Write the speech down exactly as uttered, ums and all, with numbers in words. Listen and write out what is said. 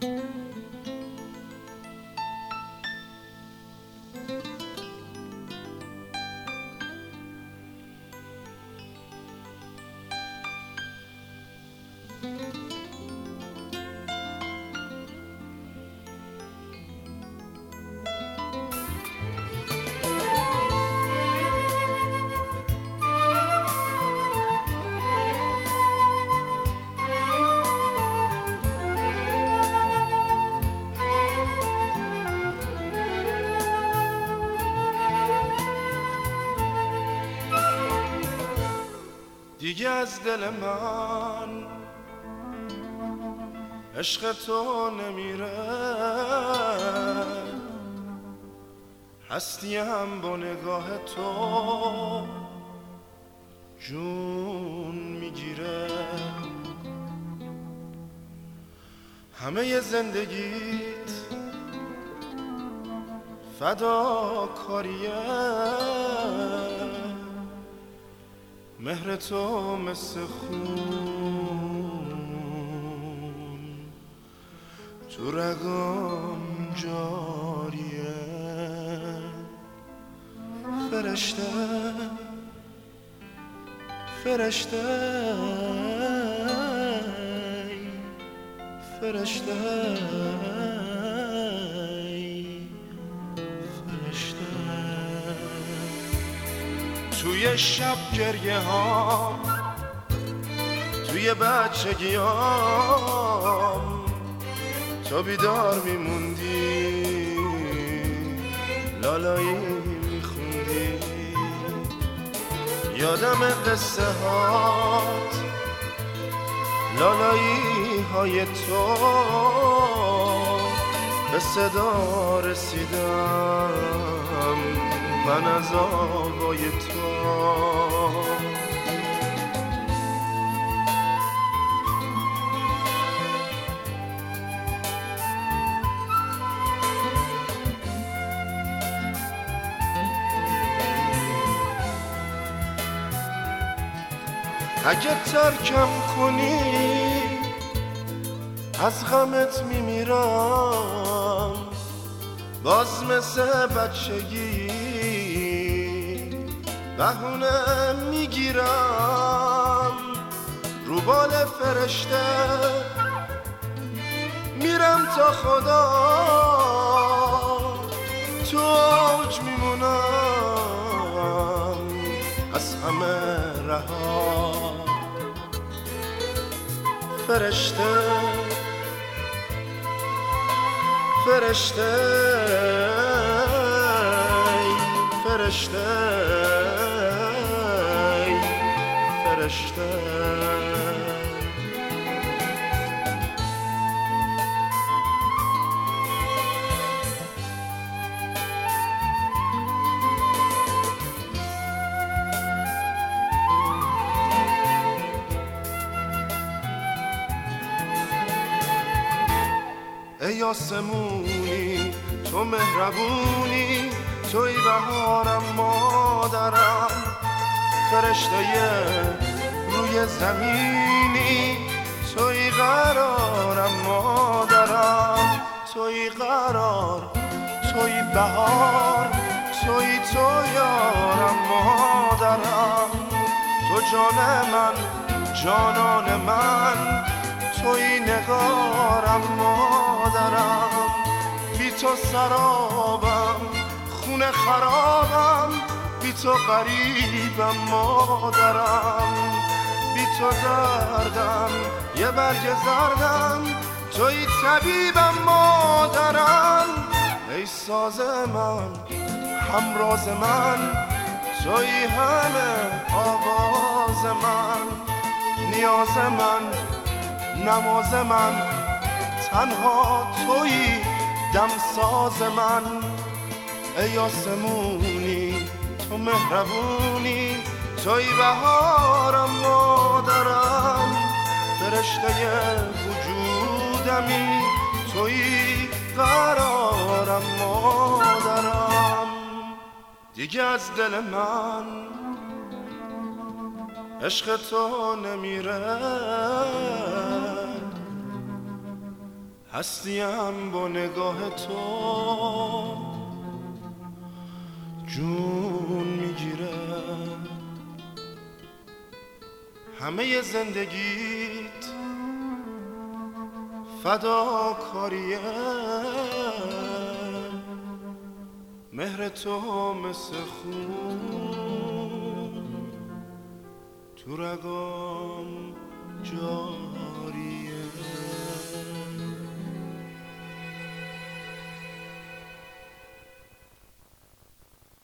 دیگه از دل من عشق تو نمیره، هستیم با نگاه تو جون میگیره. همه زندگیت فداکاریه، مهر تو مثل خون تو رگام جاریه. فرشته فرشته فرشته توی شب گریه ها، توی بچگیام تو بیدار میموندی، لالایی میخوندی. یادم قصه هات، لالایی های تو، به صدا رسیدم من از آوای تو. اگه ترکم کنی از غمت میمیرم، باز مثل بچگی بهونه میگیرم. رو بال فرشته میرم تا خدا، تو اوج میمونم از همه رها. فرشته فرشته فرشته فرشته ای آسمونی تو مهربونی، توی بهارم مادرم. فرشته روی زمینی، توی قرارم مادرم. توی قرار، توی بهار، توی تو یارم مادرم. تو جان من، جانان من، توی نگارم مادرم. بی تو سرابم، خونه خرابم، بی تو غریبم مادرم. بی تو دردم یه برگ زردم، توی طبیبم مادرم. ای ساز من، همراز من، توی همه آواز من. نیاز من، نماز من، تنها توی دمساز من. ای آسمونی تو مهربونی، توی بهارم مادرم. فرشته وجودمی، توی قرارم مادرم. دیگه از دل من عشق تو نمیره، هستیم با نگاه تو جون میگیره. همه زندگیت فداکاریه، مهر تو مثل خون تو رگام جا